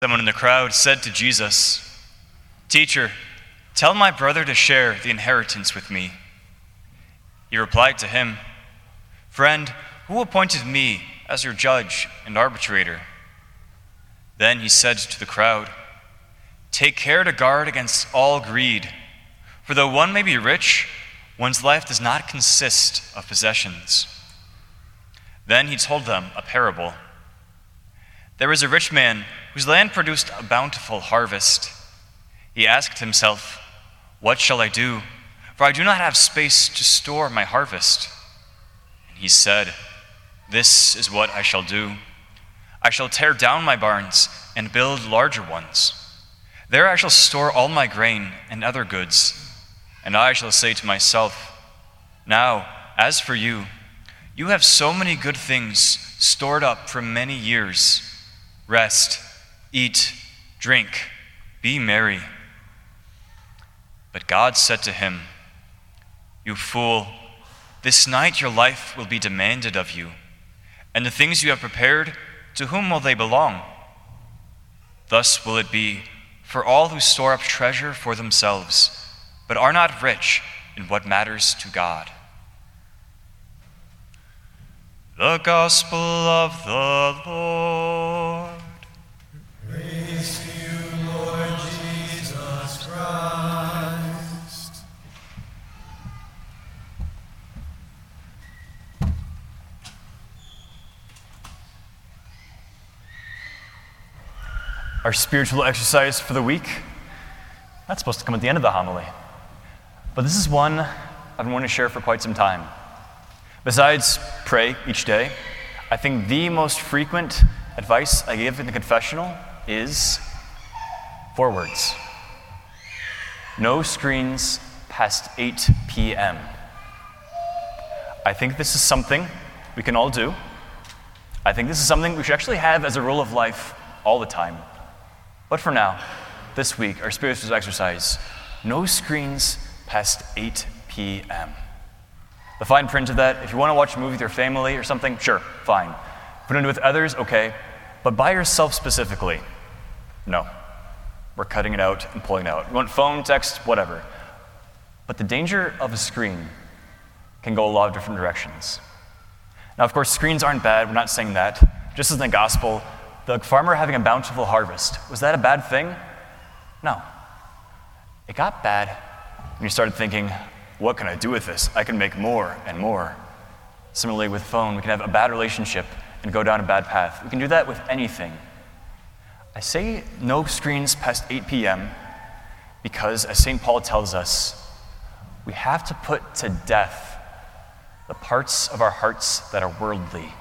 Someone in the crowd said to Jesus, "Teacher, tell my brother to share the inheritance with me." He replied to him, "Friend, who appointed me as your judge and arbitrator?" Then he said to the crowd, "Take care to guard against all greed, for though one may be rich, one's life does not consist of possessions." Then he told them a parable. There was a rich man whose land produced a bountiful harvest. He asked himself, "What shall I do? For I do not have space to store my harvest." And he said, "This is what I shall do. I shall tear down my barns and build larger ones. There I shall store all my grain and other goods. And I shall say to myself, 'Now, as for you, you have so many good things stored up for many years. Rest, eat, drink, be merry.' But God said to him, 'You fool, this night your life will be demanded of you, and the things you have prepared, to whom will they belong? Thus will it be for all who store up treasure for themselves, but are not rich in what matters to God.'" The Gospel of the Lord. Praise to you, Lord Jesus Christ. Our spiritual exercise for the week, that's supposed to come at the end of the homily. But this is one I've been wanting to share for quite some time. Besides pray each day, I think the most frequent advice I give in the confessional is 4 words. No screens past 8 p.m. I think this is something we can all do. I think this is something we should actually have as a rule of life all the time. But for now, this week, our spiritual exercise, no screens past 8 p.m. The fine print of that, if you want to watch a movie with your family or something, sure, fine. If you want to do it with others, okay. But by yourself specifically, no. We're cutting it out and pulling it out. You want phone, text, whatever. But the danger of a screen can go a lot of different directions. Now, of course, screens aren't bad. We're not saying that. Just as in the gospel, the farmer having a bountiful harvest, was that a bad thing? No. It got bad when you started thinking, what can I do with this? I can make more and more. Similarly with phone, we can have a bad relationship and go down a bad path. We can do that with anything. I say no screens past 8 p.m. because, as St. Paul tells us, we have to put to death the parts of our hearts that are worldly.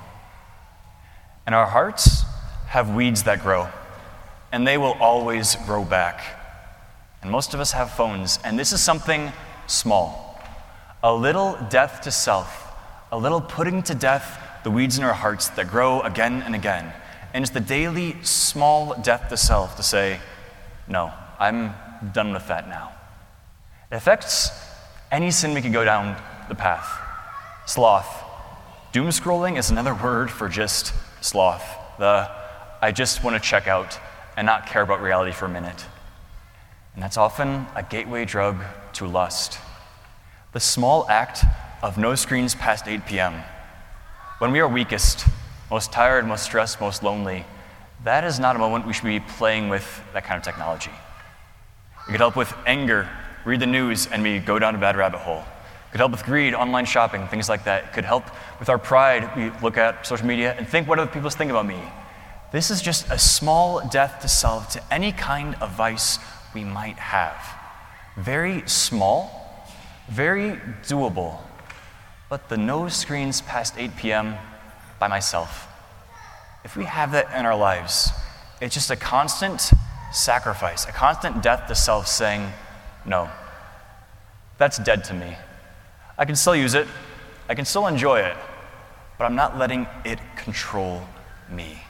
And our hearts have weeds that grow, and they will always grow back. And most of us have phones, and this is something small. A little death to self, a little putting to death the weeds in our hearts that grow again and again. And it's the daily small death to self to say, no, I'm done with that now. It affects any sin we can go down the path. Sloth. Doom scrolling is another word for just sloth. I just want to check out and not care about reality for a minute. And that's often a gateway drug to lust. The small act of no screens past 8 p.m. When we are weakest, most tired, most stressed, most lonely, that is not a moment we should be playing with that kind of technology. It could help with anger, read the news, and we go down a bad rabbit hole. It could help with greed, online shopping, things like that. It could help with our pride. We look at social media and think, what other people think about me? This is just a small death to self to any kind of vice we might have. Very small, very doable, but the no screens past 8 p.m. by myself. If we have that in our lives, it's just a constant sacrifice, a constant death to self saying, no, that's dead to me. I can still use it, I can still enjoy it, but I'm not letting it control me.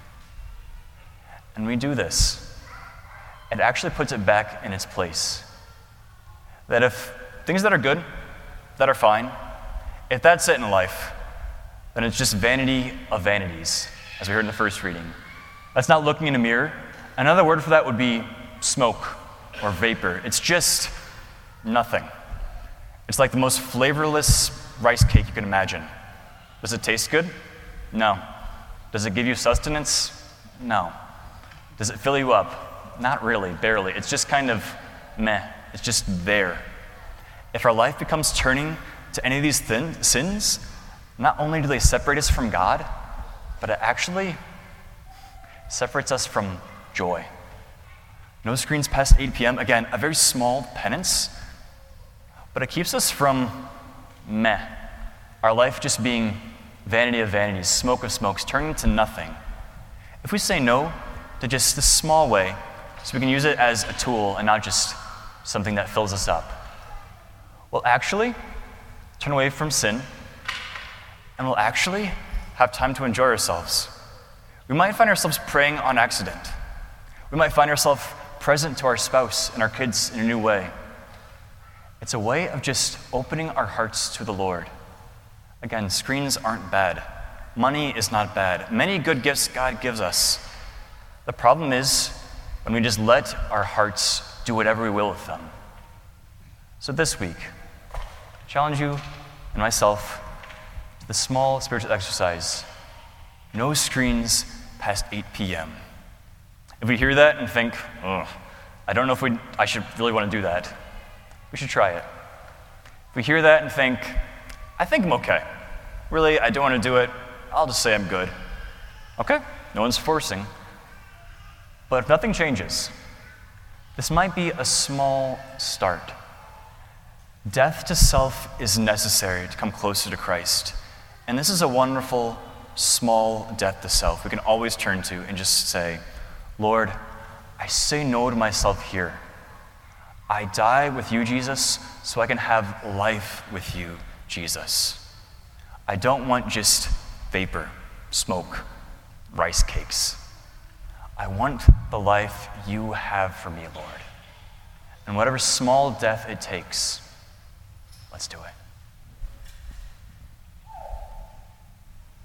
And we do this, it actually puts it back in its place. That if things that are good, that are fine, if that's it in life, then it's just vanity of vanities, as we heard in the first reading. That's not looking in a mirror Another word for that would be smoke or vapor. It's just nothing. It's like the most flavorless rice cake you can imagine. Does it taste good? No. Does it give you sustenance? No. Does it fill you up? Not really, barely. It's just kind of meh. It's just there. If our life becomes turning to any of these sins, not only do they separate us from God, but it actually separates us from joy. No screens past 8 p.m. Again, a very small penance, but it keeps us from meh. Our life just being vanity of vanities, smoke of smokes, turning to nothing. If we say no to just this small way, so we can use it as a tool and not just something that fills us up, we'll actually turn away from sin, and we'll actually have time to enjoy ourselves. We might find ourselves praying on accident. We might find ourselves present to our spouse and our kids in a new way. It's a way of just opening our hearts to the Lord. Again, screens aren't bad. Money is not bad. Many good gifts God gives us. The problem is when we just let our hearts do whatever we will with them. So this week, I challenge you and myself to the small spiritual exercise. No screens past 8 p.m. If we hear that and think, I don't know if I should really want to do that, we should try it. If we hear that and think, I think I'm okay. Really, I don't want to do it. I'll just say I'm good. Okay, no one's forcing. But if nothing changes, this might be a small start. Death to self is necessary to come closer to Christ. And this is a wonderful, small death to self we can always turn to and just say, Lord, I say no to myself here. I die with you, Jesus, so I can have life with you, Jesus. I don't want just vapor, smoke, rice cakes. I want the life you have for me, Lord. And whatever small death it takes, let's do it.